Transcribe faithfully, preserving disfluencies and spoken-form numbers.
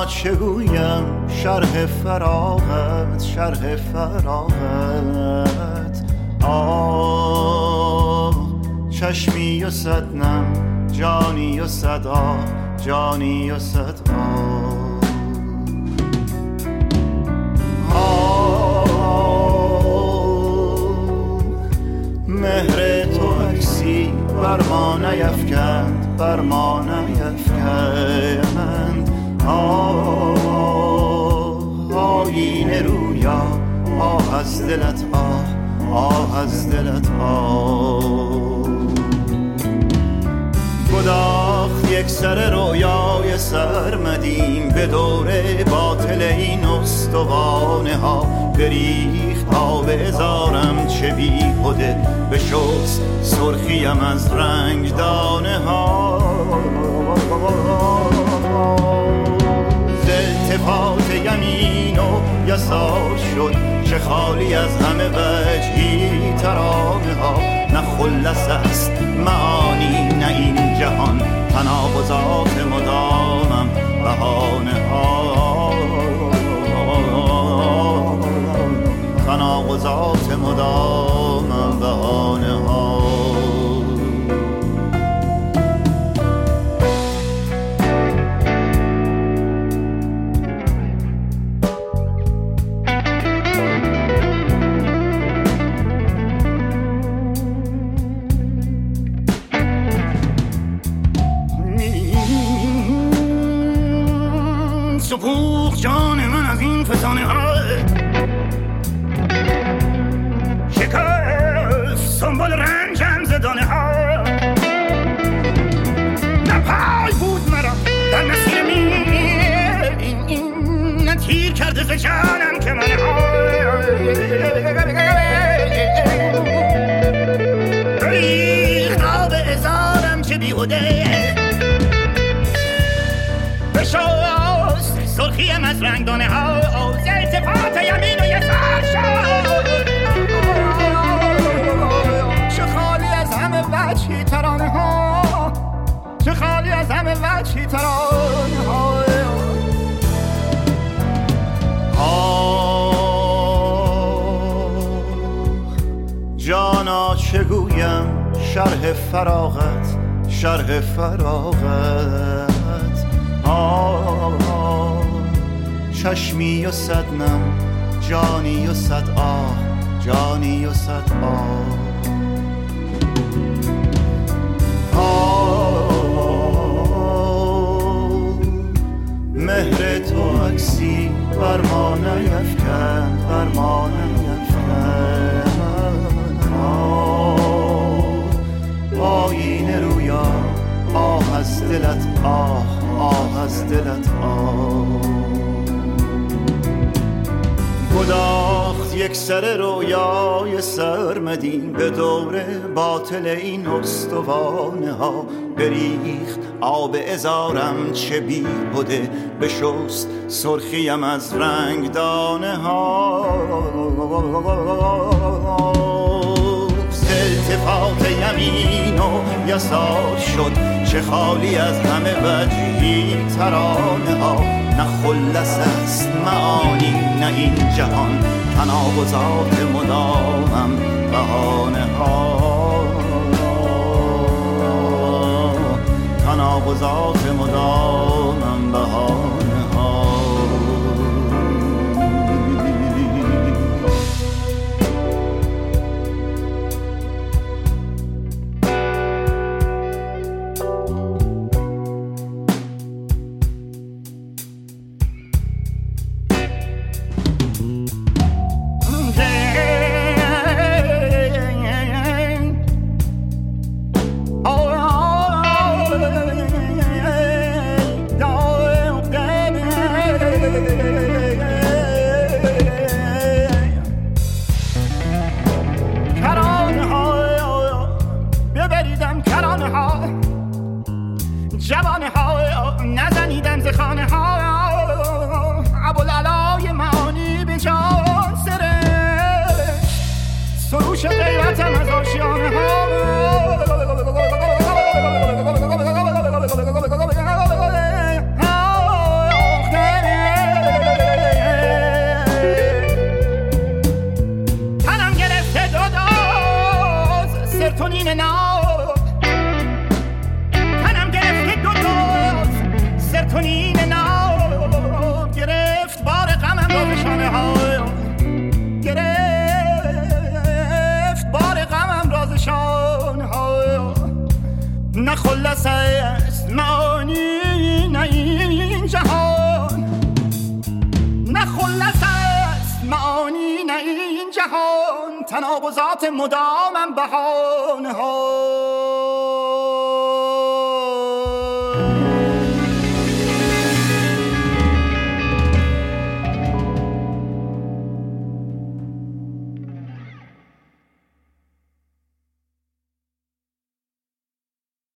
جانا چگویم شرح فراغت شرح فراغت آه چشمی و صد نم جانی و صد آه جانی و صد آه مهر تو عکسی بر ما نیفکند بر ما نیفکند آه آینه رویا آه از دلت آه آه از دلت آه گداخت یک سر رویای سرمدیم به دوره باطل این استوانه ها بریخت آب ازارم چه بیهوده بشست سرخیم از رنگ دانه ها ز التفات یمین و یسار شد چه خالی از همه وجهی ترانه ها نه خلص است معانی نه این جهان تناقضات مدامم بهانه ها تناقضات مدامم بهانه ها سپوخ جان من از این فسانه ها شکست سنبال رنجم زدانه ها نه پای بود مرا در مسیر میر این این نه تیر کرده ز جانم که من ها ریخت آب ازارم چه بیهوده بشست سرخیم از رنگدانه ها ز التفات یمین و یسار شد چه خالی از همه وجهی ترانه ها چه خالی از همه وجهی ترانه ها آه جانا چگویم شرح فراغت شرح فراغت آه چشمی و صد نم جانی و صد آه جانی و صد آه آه مهر تو عکسی بر ما نیفکند بر ما نیفکند آه آینه رویا آه از دلت آه آه از دلت آه گداخت یک سر رویای سرمدین به دوره باطل این استوانه ها بریخت آب ازارم چه بیهوده بشست سرخیم از رنگ دانه ها ز التفات یمین و یسار شد چه خالی از همه وجهی ترانه ها نه خلص است معانی نه این جهان تناقضات مدامم بهانه ها تناقضات مدامم بهانه ها جوانه ها نزنیدم ز خانه ها ابوالعلای معانی به جان سره سروش غیرتم از آشیانه ها این جهان تناقضات مدامم بهانه ها